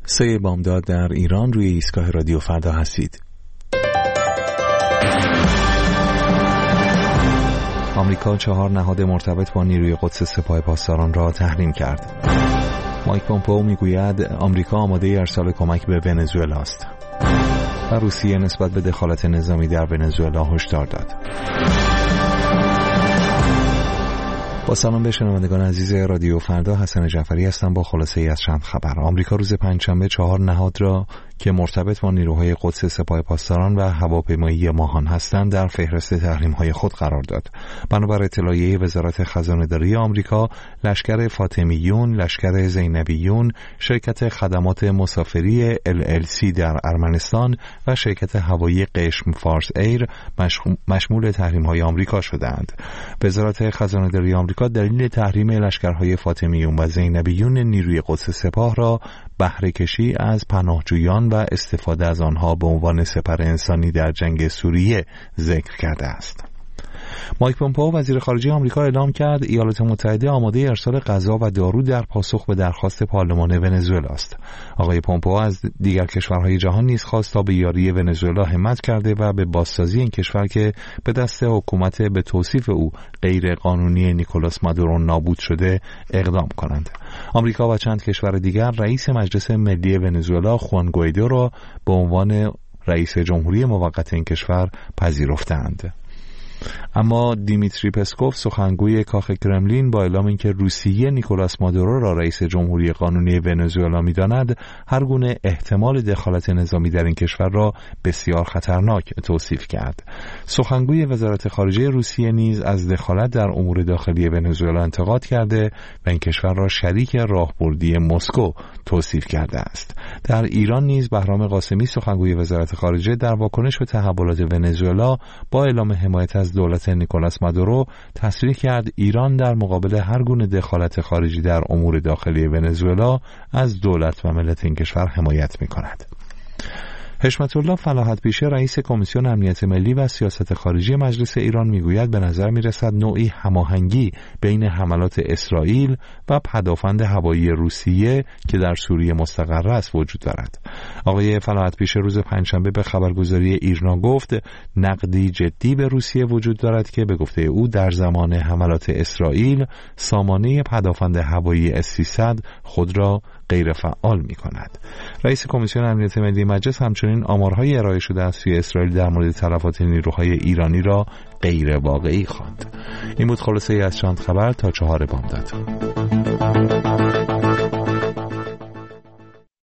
3 بامداد در ایران روی ایستگاه رادیو فردا هستید. آمریکا 4 نهاد مرتبط با نیروی قدس سپاه پاسداران را تحریم کرد. مایک پومپئو میگوید آمریکا آماده ارسال کمک به ونزوئلا است و روسیه نسبت به دخالت نظامی در ونزوئلا هشدار داد. با سلام به شنوندگان عزیز رادیو فردا، حسن جعفری هستم با خلاصه ای از چند خبر. آمریکا روز پنجشنبه 4 نهاد را که مرتبط با نیروهای قدس سپاه پاسداران و هواپیمایی ماهان هستند در فهرست تحریم‌های خود قرار داد. بنابر اطلاعیه وزارت خزانه‌داری آمریکا، لشکر فاطمیون، لشکر زینبیون، شرکت خدمات مسافری LLC در ارمنستان و شرکت هوایی قشم فارس ایر مشمول تحریم‌های آمریکا شدند. وزارت خزانه‌داری آمریکا دلیل تحریم لشکرهای فاطمیون و زینبیون نیروی قدس سپاه را بهره کشی از پناهجویان و استفاده از آنها به عنوان سپر انسانی در جنگ سوریه ذکر کرده است. مایک پومپئو وزیر خارجه آمریکا اعلام کرد ایالات متحده آماده ارسال غذا و دارو در پاسخ به درخواست پارلمان ونزوئلا است. آقای پومپئو از دیگر کشورهای جهان نیز خواست تا به یاری ونزوئلا همت کرده و به بازسازی این کشور که به دست حکومت به توصیف او غیر قانونی نیکولاس مادورو نابود شده اقدام کنند. آمریکا و چند کشور دیگر رئیس مجلس ملی ونزوئلا خوان گوئیدو را به عنوان رئیس جمهوری موقت این کشور پذیرفتند. اما دیمیتری پسکوف سخنگوی کاخ کرملین با اعلام اینکه روسیه نیکولاس مادورو را رئیس جمهوری قانونی ونزوئلا می‌داند، هر گونه احتمال دخالت نظامی در این کشور را بسیار خطرناک توصیف کرد. سخنگوی وزارت خارجه روسیه نیز از دخالت در امور داخلی ونزوئلا انتقاد کرده و این کشور را شریک راهبردی مسکو توصیف کرده است. در ایران نیز بهرام قاسمی سخنگوی وزارت خارجه در واکنش به تحولات ونزوئلا با اعلام حمایت از دولت نیکولاس مادورو تصریح کرد ایران در مقابل هر گونه دخالت خارجی در امور داخلی ونزوئلا از دولت و ملت این کشور حمایت می‌کند. حشمت الله فلاحت پیشه رئیس کمیسیون امنیت ملی و سیاست خارجی مجلس ایران میگوید به نظر میرسد نوعی هماهنگی بین حملات اسرائیل و پدافند هوایی روسیه که در سوریه مستقر است وجود دارد. آقای فلاحت پیشه روز پنجشنبه به خبرگزاری ایرنا گفت نقدی جدی به روسیه وجود دارد که به گفته او در زمان حملات اسرائیل سامانه پدافند هوایی S-300 خود را غیر فعال می کند. رئیس کمیسیون امنیت ملی مجلس همچنین آمارهای ارائه شده از سوی اسرائیل در مورد تلفات نیروهای ایرانی را غیر واقعی خواند. این بود خلاصه ای از چند خبر تا 4 بامداد.